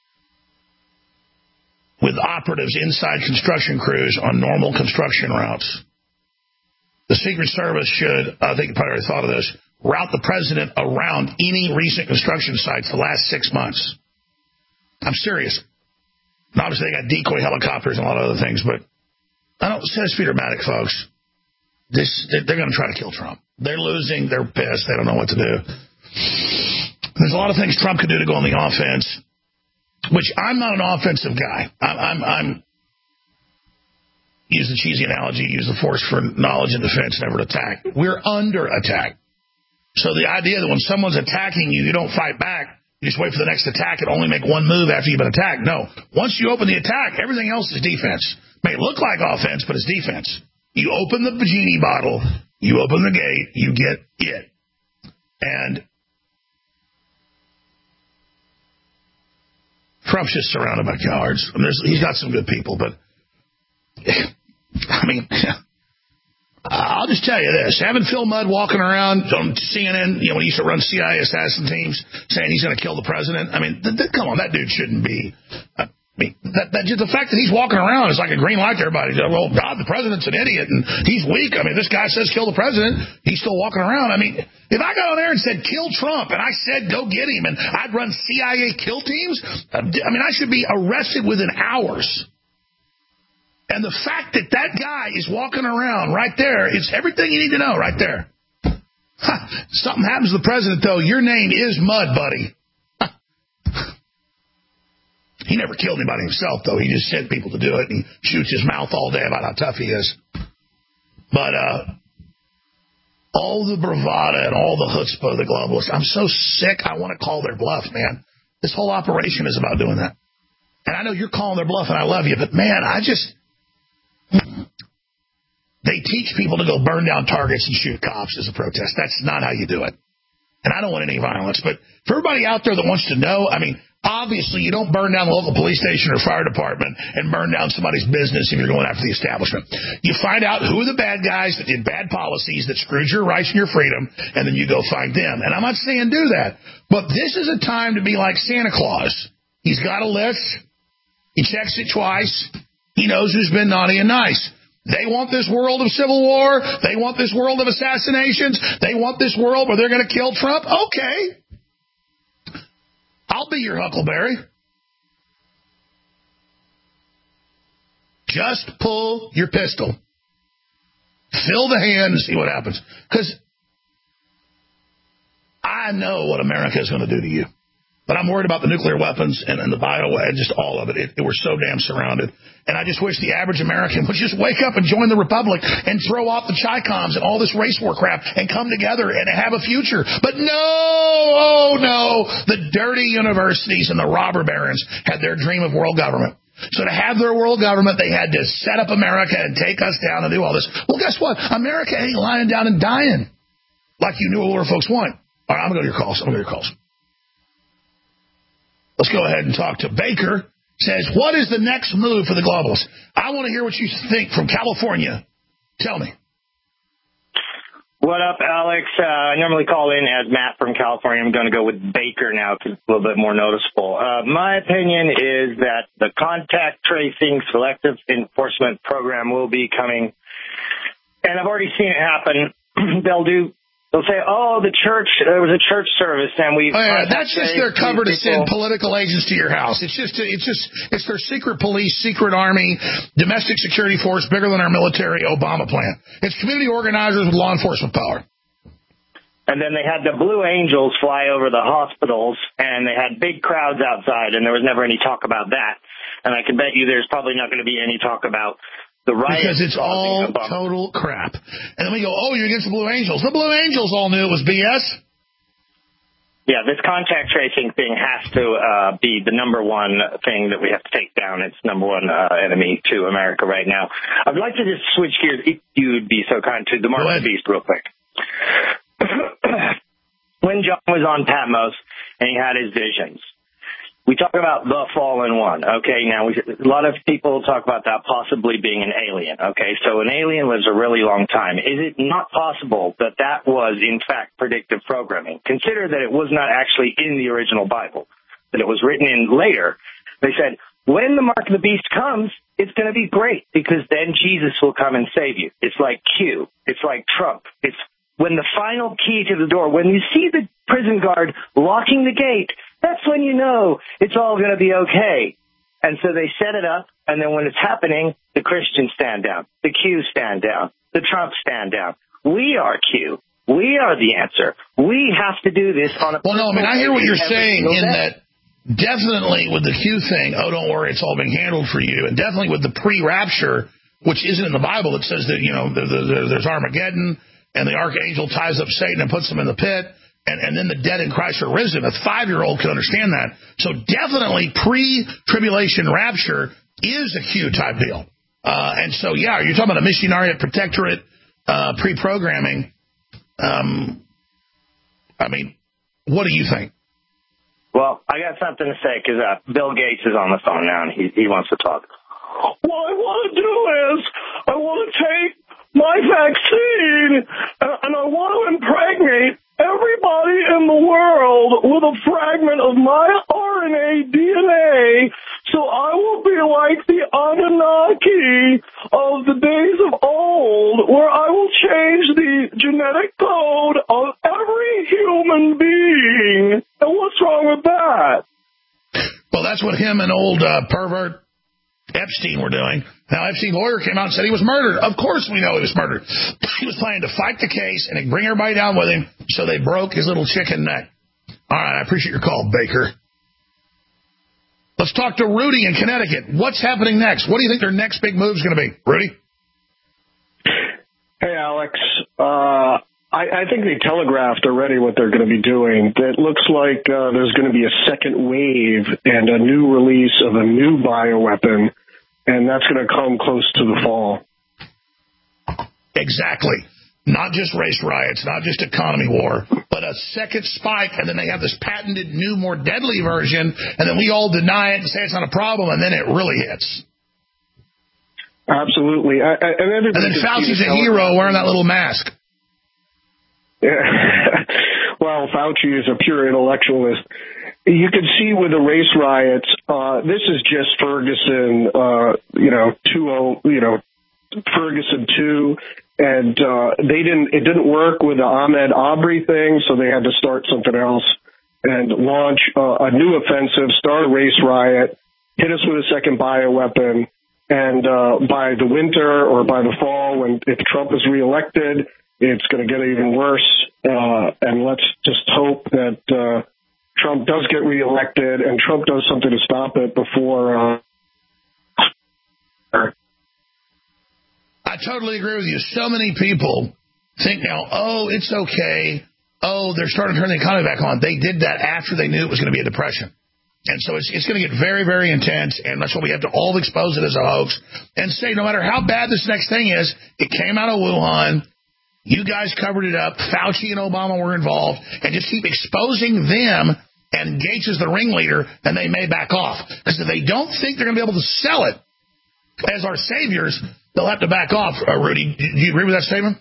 Speaker 12: with operatives inside construction crews on normal construction routes. The Secret Service should, I think you probably already thought of this, route the president around any recent construction sites the last 6 months. I'm serious. And obviously, they got decoy helicopters and a lot of other things, but I don't say this to be dramatic, folks. They're going to try to kill Trump. They're losing. They're pissed. They don't know what to do. There's a lot of things Trump could do to go on the offense, which I'm not an offensive guy. I'm use the cheesy analogy, use the force for knowledge and defense, never to attack. We're under attack. So the idea that when someone's attacking you, you don't fight back, you just wait for the next attack and only make one move after you've been attacked. No. Once you open the attack, everything else is defense. May look like offense, but it's defense. You open the genie bottle, you open the gate, you get it. And Trump's just surrounded by cowards. I mean, he's got some good people, but I mean, I'll just tell you this. Having Phil Mudd walking around on CNN, when he used to run CIA assassin teams, saying he's going to kill the president. I mean, come on, that dude shouldn't be. I mean, just the fact that he's walking around is like a green light to everybody. Well, God, the president's an idiot and he's weak. I mean, this guy says kill the president. He's still walking around. I mean, if I got on there and said kill Trump and I said go get him and I'd run CIA kill teams, I mean, I should be arrested within hours. And the fact that that guy is walking around right there, it's everything you need to know right there. Something happens to the president, though. Your name is Mudd, buddy. He never killed anybody himself, though. He just sent people to do it. And he shoots his mouth all day about how tough he is. But all the bravado and all the chutzpah of the globalists, I'm so sick, I want to call their bluff, man. This whole operation is about doing that. And I know you're calling their bluff, and I love you, but, man, they teach people to go burn down targets and shoot cops as a protest. That's not how you do it. And I don't want any violence. But for everybody out there that wants to know, I mean, obviously you don't burn down the local police station or fire department and burn down somebody's business if you're going after the establishment. You find out who are the bad guys that did bad policies that screwed your rights and your freedom, and then you go find them. And I'm not saying do that. But this is a time to be like Santa Claus. He's got a list. He checks it twice. He knows who's been naughty and nice. They want this world of civil war. They want this world of assassinations. They want this world where they're going to kill Trump. Okay. I'll be your Huckleberry. Just pull your pistol. Fill the hand and see what happens. Because I know what America is going to do to you. But I'm worried about the nuclear weapons and the and just all of it. We're so damn surrounded. And I just wish the average American would just wake up and join the Republic and throw off the Chi-Coms and all this race war crap and come together and have a future. But no, oh no, the dirty universities and the robber barons had their dream of world government. So to have their world government, they had to set up America and take us down and do all this. Well, guess what? America ain't lying down and dying like you new older folks want. All right, I'm going to go to your calls. Let's go ahead and talk to Baker. Says, what is the next move for the globalists? I want to hear what you think from California. Tell me.
Speaker 11: What up, Alex? I normally call in as Matt from California. I'm going to go with Baker now because it's a little bit more noticeable. My opinion is that the contact tracing selective enforcement program will be coming. And I've already seen it happen. They'll say, oh, there was a church service, and we...
Speaker 12: that's just their cover to send political agents to your house. It's their secret police, secret army, domestic security force, bigger than our military Obama plan. It's community organizers with law enforcement power.
Speaker 11: And then they had the Blue Angels fly over the hospitals, and they had big crowds outside, and there was never any talk about that. And I can bet you there's probably not going to be any talk about the riot.
Speaker 12: Because it's all total crap. And then we go, oh, you're against the Blue Angels. The Blue Angels all knew it was BS.
Speaker 11: Yeah, this contact tracing thing has to be the number one thing that we have to take down. It's number one enemy to America right now. I'd like to just switch gears, if you'd be so kind, to the Mark of the Beast real quick. When John was on Patmos and he had his visions, we talk about the fallen one, okay? Now, a lot of people talk about that possibly being an alien, okay? So an alien lives a really long time. Is it not possible that that was, in fact, predictive programming? Consider that it was not actually in the original Bible, that it was written in later. They said, when the mark of the beast comes, it's going to be great because then Jesus will come and save you. It's like Q. It's like Trump. It's when the final key to the door, when you see the prison guard locking the gate, that's when you know it's all going to be okay. And so they set it up, and then when it's happening, the Christians stand down, the Qs stand down, the Trumps stand down. We are Q. We are the answer. We have to do this on a...
Speaker 12: Well, no, I mean, I hear what you're saying in that definitely with the Q thing, oh, don't worry, it's all being handled for you. And definitely with the pre-rapture, which isn't in the Bible, it says that, there's Armageddon, and the archangel ties up Satan and puts him in the pit, and then the dead in Christ are risen. A 5-year-old can understand that. So definitely pre-tribulation rapture is a Q-type deal. And so, yeah, you're talking about a missionariate protectorate pre-programming. I mean, what do you think?
Speaker 11: Well, I got something to say because Bill Gates is on the phone now, and he wants to talk.
Speaker 13: What I want to do is I want to take my vaccine and I want to impregnate everybody in the world with a fragment of my RNA DNA, so I will be like the Anunnaki of the days of old, where I will change the genetic code of every human being. And what's wrong with that?
Speaker 12: Well, that's what him and old pervert Epstein were doing. Now, Epstein's lawyer came out and said he was murdered. Of course we know he was murdered. He was planning to fight the case and bring everybody down with him, so they broke his little chicken neck. All right, I appreciate your call, Baker. Let's talk to Rudy in Connecticut. What's happening next? What do you think their next big move is going to be? Rudy?
Speaker 14: Hey, Alex. I think they telegraphed already what they're going to be doing. It looks like there's going to be a second wave and a new release of a new bioweapon, and that's going to come close to the fall.
Speaker 12: Exactly. Not just race riots, not just economy war, but a second spike, and then they have this patented new, more deadly version, and then we all deny it and say it's not a problem, and then it really hits.
Speaker 14: Absolutely. And
Speaker 12: then Fauci's a hero wearing that little mask.
Speaker 14: Yeah. Well, Fauci is a pure intellectualist. You can see with the race riots, this is just Ferguson, Ferguson 2, and it didn't work with the Ahmaud Arbery thing, so they had to start something else and launch a new offensive, start a race riot, hit us with a second bioweapon, and by the winter or by the fall, if Trump is reelected, it's going to get even worse, and let's just hope that Trump does get reelected and Trump does something to stop it before.
Speaker 12: I totally agree with you. So many people think now, oh, it's okay. Oh, they're starting to turn the economy back on. They did that after they knew it was going to be a depression. And so it's going to get very, very intense, and that's why we have to all expose it as a hoax and say no matter how bad this next thing is, it came out of Wuhan. You guys covered it up. Fauci and Obama were involved, and just keep exposing them, and Gates is the ringleader, and they may back off. Because if they don't think they're going to be able to sell it as our saviors, they'll have to back off. Rudy, do you agree with that statement?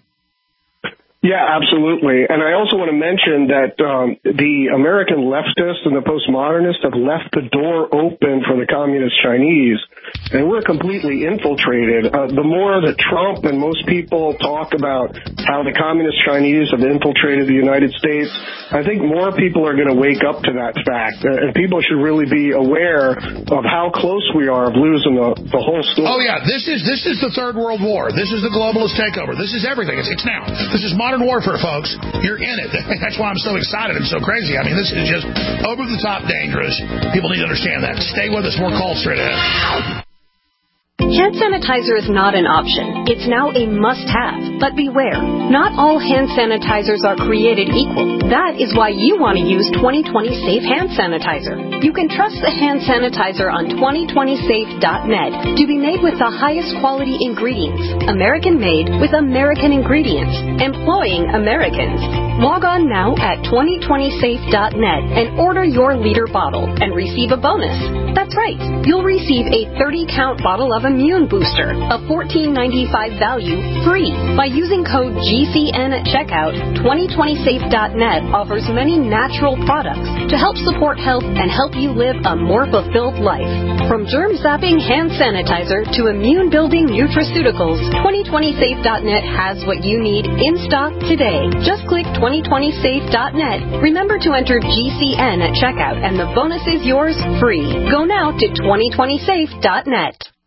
Speaker 14: Yeah, absolutely. And I also want to mention that the American leftists and the postmodernists have left the door open for the communist Chinese, and we're completely infiltrated. The more that Trump and most people talk about how the communist Chinese have infiltrated the United States, I think more people are going to wake up to that fact, and people should really be aware of how close we are of losing the whole story.
Speaker 12: Oh, yeah, this is the Third World War. This is the globalist takeover. This is everything. It's now. This is modern warfare, folks. You're in it. That's why I'm so excited and so crazy. I mean, this is just over-the-top dangerous. People need to understand that. Stay with us. More calls straight ahead.
Speaker 15: Hand sanitizer is not an option. It's now a must-have. But beware, not all hand sanitizers are created equal. That is why you want to use 2020 Safe Hand Sanitizer. You can trust the hand sanitizer on 2020safe.net to be made with the highest quality ingredients, American-made with American ingredients, employing Americans. Log on now at 2020safe.net and order your liter bottle and receive a bonus. That's right. You'll receive a 30-count bottle of Immune Booster, a $14.95 value, free. By using code GCN at checkout, 2020safe.net offers many natural products to help support health and help you live a more fulfilled life. From germ-zapping hand sanitizer to immune-building nutraceuticals, 2020safe.net has what you need in stock today. Just click 2020safe.net. Remember to enter GCN at checkout, and the bonus is yours free. Go now to 2020safe.net.